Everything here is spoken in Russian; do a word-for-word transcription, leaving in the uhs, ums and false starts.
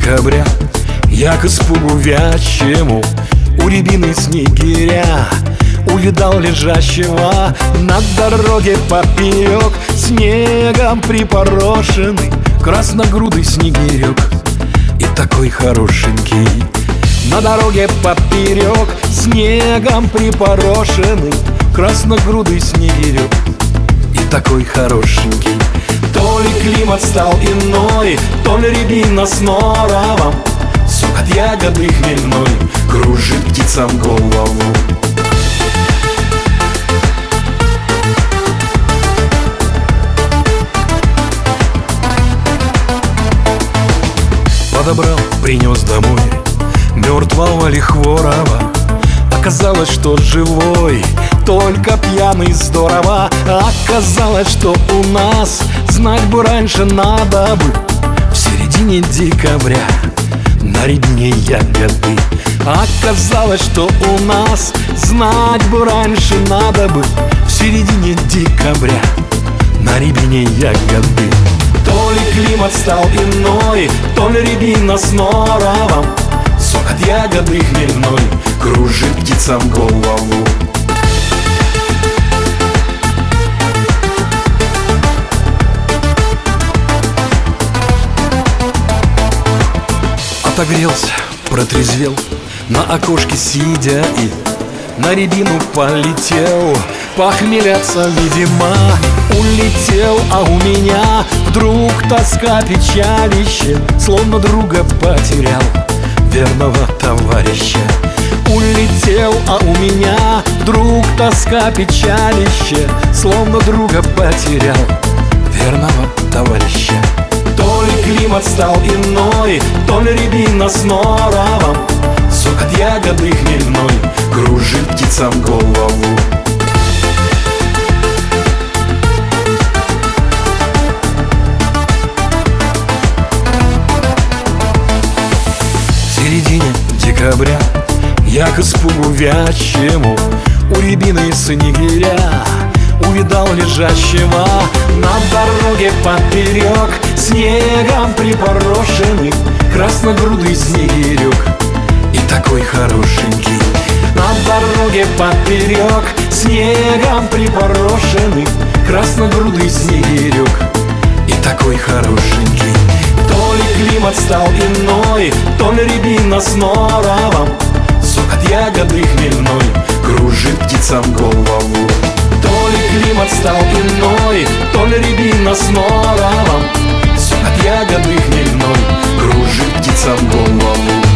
декабря я к испугу вящему у рябины снегиря увидал лежащего на дороге поперек, снегом припорошенный красногрудый снегирек. И такой хорошенький на дороге поперек, снегом припорошенный красногрудый снегирек. И такой хорошенький. То ли климат стал иной, то ли рябина с норовом, сок от ягоды хмельной кружит птицам голову. Подобрал, принес домой мертвого лихворова. Оказалось, что живой, только пьяный здорово. Оказалось, что у нас знать бы раньше надо бы в середине декабря на рябине ягоды. Оказалось, что у нас знать бы раньше надо бы в середине декабря на рябине ягоды. То ли климат стал иной, то ли рябина с норовом, сок от ягоды хмельной кружит птицам голову. Отогрелся, протрезвел, на окошке сидя и на рябину полетел. Похмеляться, видимо, улетел, а у меня вдруг тоска, печалище, словно друга потерял, верного товарища. Улетел, а у меня вдруг тоска, печалище, словно друга потерял, верного товарища. То ли климат стал иной, то ли рябина с норовом, сок от ягоды хмельной кружит птицам голову. В середине декабря я к испугу вящему у рябины снегиря увидал лежащего на дороге поперек, снегом припорошенный красногрудый снегирек. И такой хорошенький на дороге поперек, снегом припорошенный красногрудый снегирек. И такой хорошенький. То ли климат стал иной, то ли рябина с норовом, сок от ягоды хмельной кружит птицам голову. То ли климат стал иной, то ли рябина с норовом, сок от ягоды хмельной кружит птицам голову.